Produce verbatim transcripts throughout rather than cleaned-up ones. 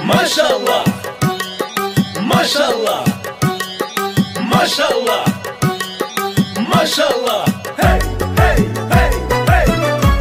Maşallah, maşallah, maşallah, maşallah. Hey, hey, hey, hey.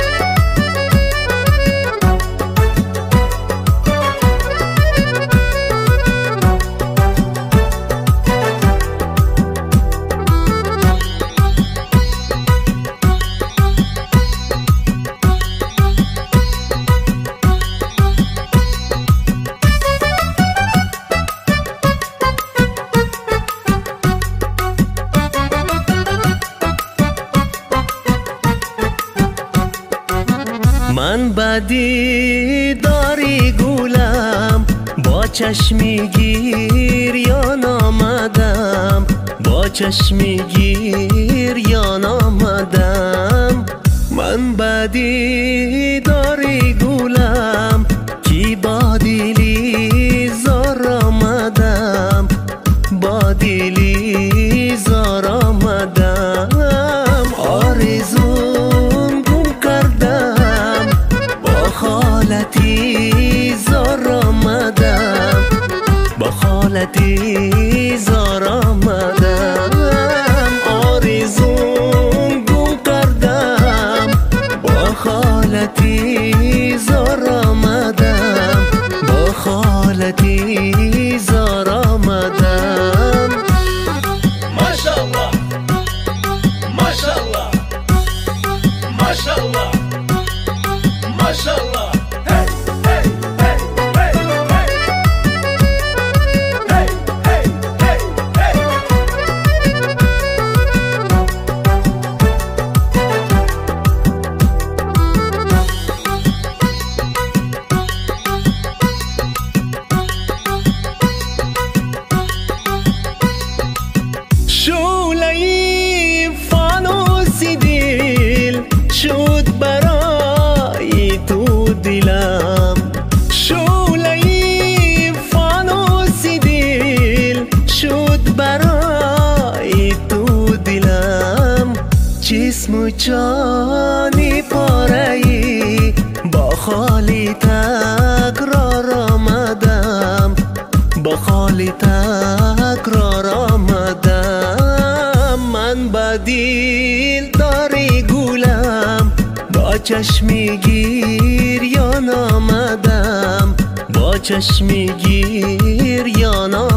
من بدی داری گولم با چشمی گیر یا نامدم با چشمی گیر یا نامدم من بدی داری گولم کی با دیلی زار آمدم با دیلی زار آمدم آرزوم گم کردم با خالتی زار آمدم با خالتی زار آمدم آرزوم گم کردم با خالتی زار آمدم با خالتی زار آمدم Maşallah, maşallah, maşallah, maşallah. Hey, hey, hey, hey, hey. Hey, hey, hey, hey. شعله‌ای فانوسی دل شد برای تو دلم شعله‌ای فانوسی دل شد برای تو دلم جسم و جانی پاره‌ای با خالی تکرار آمدم با خالی تکرار آمدم من بدیل داری گولم با چشمی گیر یا نامدم با چشمی گیر یا نامدم